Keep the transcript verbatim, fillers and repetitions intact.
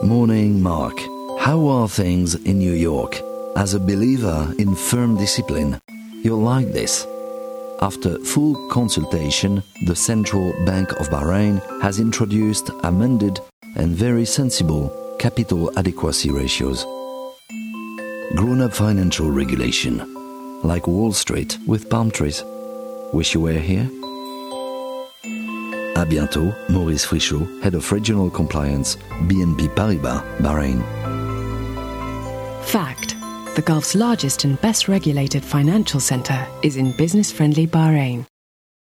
Morning, Mark. How are things in New York? As a believer in firm discipline, you'll like this. After full consultation, the Central Bank of Bahrain has introduced amended and very sensible capital adequacy ratios. Grown-up financial regulation, like Wall Street with palm trees. Wish you were here? À bientôt, Maurice Frichot, Head of Regional Compliance, B N P Paribas, Bahrain. Fact: the Gulf's largest and best regulated financial centre is in business-friendly Bahrain.